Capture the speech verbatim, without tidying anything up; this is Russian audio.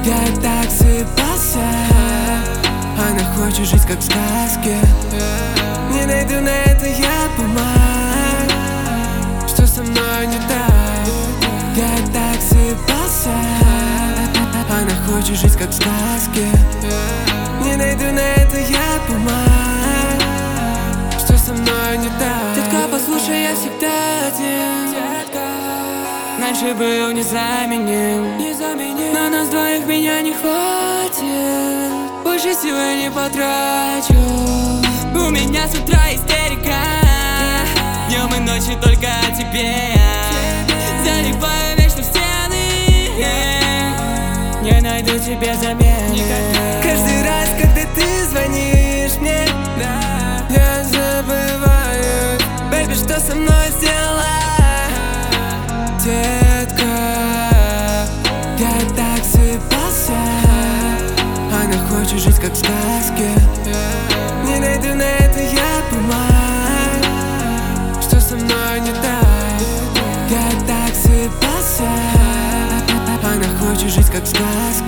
Я и так сыпался, она хочет жить как в сказке. Не найду на это я бумаг, что со мной не так. Я и так сыпался, она хочет жить как в сказке. Не найду на это я бумаг, что со мной не так. Детка, послушай, я всегда один. Раньше был незаменим, на нас двоих меня не хватит. Больше сил я не потрачу. У меня с утра истерика, днем и ночью только о тебе. Залипаю вечно в стены, не найду тебе замены. Каждый раз, когда ты звонишь мне, я забываю, бэйби, что со мной сделала. Детка, я и так сыпался, она хочет жить как в сказке. Не найду на это я бумаг, что со мной не так. Я и так сыпался, она хочет жить как в сказке.